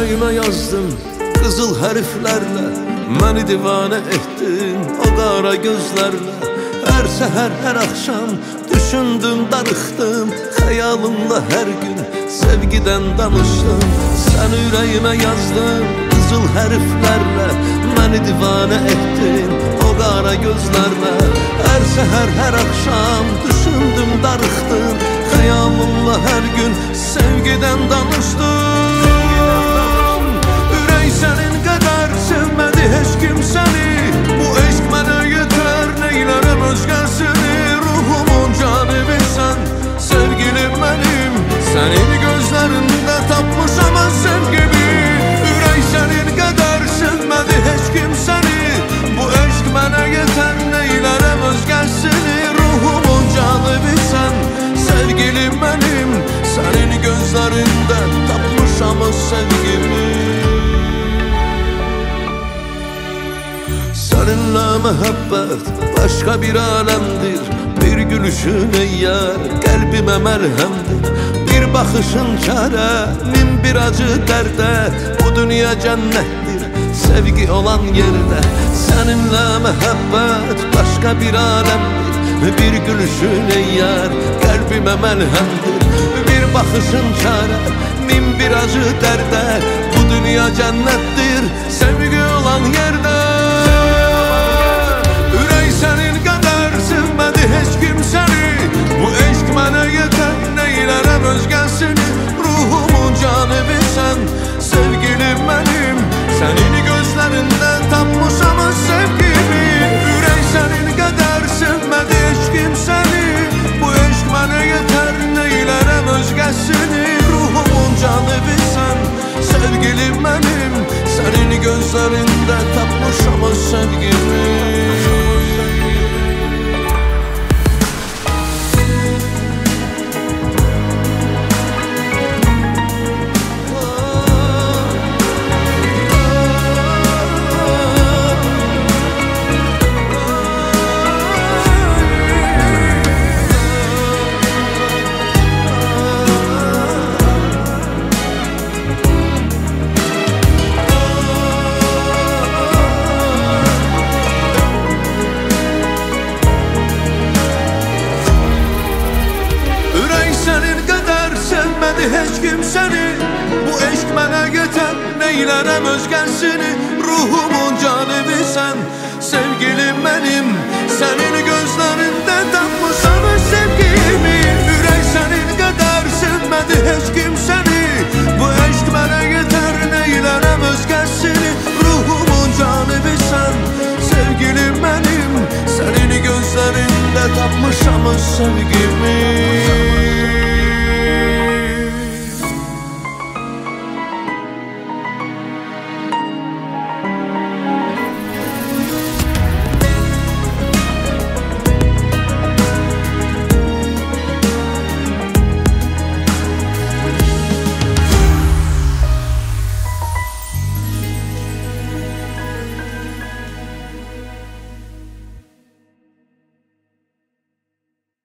ürəyimə yazdın qızıl hərflərlə, məni divanə etdin o qara gözlərlə. Hər səhər, hər axşam düşündüm, darıxdım, xəyalımla hər gün sevgidən danışdım. Sən ürəyimə yazdın qızıl hərflərlə, məni divanə etdin o qara gözlərlə. Hər səhər, hər axşam düşündüm, darıxdım, xəyalımla hər gün sevgidən danışdım. Ürək sənin qədər sevmədi heç kim səni, bu eşq mənə yetər, neylərəm özgəsini. Ruhumun canibisən, sevgilim mənim, sənin gözlərində tapmışam az sevgimi. Ürək sənin qədər sevmədi heç kim səni, bu eşq mənə yetər, neylərəm özgəsini. Ruhumun canibisən, sevgilim mənim, sənin gözlərində tapmışam az sevgimi. Səninlə məhəbbət başqa bir aləmdir, bir gülüşün eyyər qəlbimə məlhəmdir. Bir baxışın çarə, min bir acı dərdə, bu dünya cənnətdir sevgi olan yerdə. Səninlə məhəbbət başqa bir aləmdir, bir gülüşün eyyər qəlbimə məlhəmdir. Bir baxışın çarə, min bir acı dərdə, bu dünya cənnətdir sevgi olan yerdə. Sənin qədər sevmədi heç kim səni, bu eşq mənə yetər, neylərəm özgəsini. Ruhumun canibisən, sevgilim mənim, sənin gözlərində tapmışam az sevgimi. Ürək sənin qədər sevmədi heç kim səni, bu eşq mənə yetər, neylərəm özgəsini. Ruhumun canibisən, sevgilim mənim, sənin gözlərində tapmışam az sevgimi. Sənin qədər sevmədi heç kim səni, bu eşq mənə yetər, neylərəm özgəsini. Ruhumun canibisən, sevgilim mənim, sənin gözlərində tapmışam öz sevgimi. Ürək sənin qədər sevmədi heç kim səni, bu eşq mənə yetər, neylərəm özgəsini. Ruhumun canibisən, sevgilim mənim, sənin gözlərində tapmışam öz sevgimi.